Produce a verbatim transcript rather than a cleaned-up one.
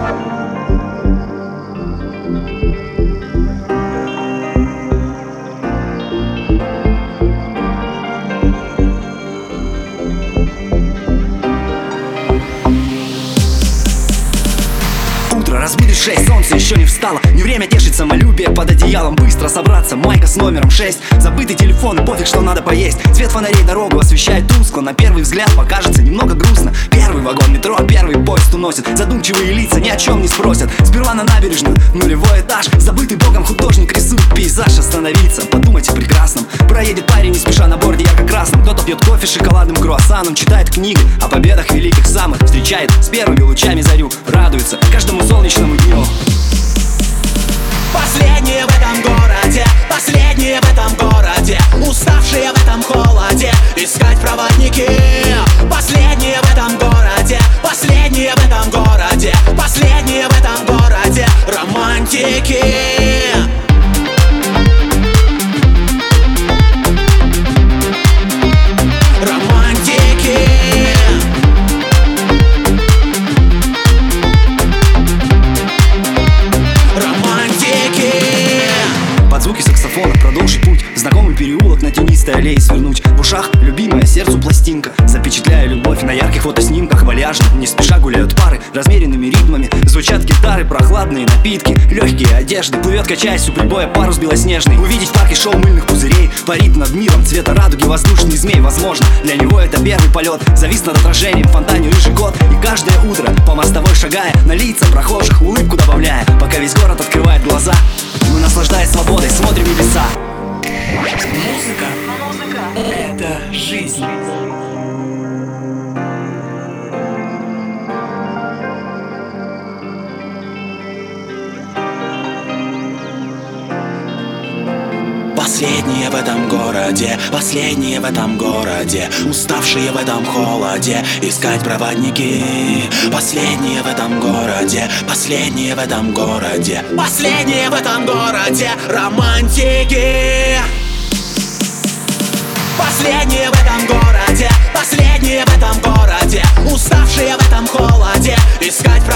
Разбудишь шесть, солнце еще не встало. Не время тешить самолюбие под одеялом. Быстро собраться, майка с номером шесть. Забытый телефон, и пофиг, что надо поесть. Свет фонарей дорогу освещает тускло. На первый взгляд покажется немного грустно. Первый вагон метро, первый поезд уносит. Задумчивые лица ни о чем не спросят. Сперва на набережную, нулевой этаж. Забытый богом художник рисует пейзаж. Остановиться, подумать о прекрасном. Проедет парень не спеша на борде ярко-красном. Кто-то пьет кофе с шоколадным круассаном. Читает книги о победах великих самых. Встречает с первыми лучами зарю. Радуется каждому солнечному дню. Последние в этом городе, последние в этом городе, уставшие в этом холоде, искать проводники. Последние в этом городе, последние в этом городе, последние в этом городе, романтики. Звуки саксофона продолжить путь. Знакомый переулок на тенистой аллее свернуть. В ушах любимая сердцу пластинка. Запечатляя любовь на ярких фотоснимках. Вальяжно, не спеша гуляют пары. Размеренными ритмами звучат гитары. Прохладные напитки, легкие одежды. Плывет, качаясь у прибоя, парус белоснежный. Увидеть в парке шоу мыльных пузырей. Парит над миром цвета радуги воздушный змей. Возможно, для него это первый полет. Завис над отражением в фонтане рыжий кот. И каждое утро по мостовой шагая, на лица прохожих улыбку добавляя. Пока весь город открывает глаза, мы, наслаждаясь свободой, смотрим небеса. Музыка — это жизнь. Последние в этом городе, последние в этом городе, уставшие в этом холоде, искать проводники. Последние в этом городе, последние в этом городе, последние в этом городе, романтики. Последние в этом городе, последние в этом городе, уставшие в этом холоде, искать проводники.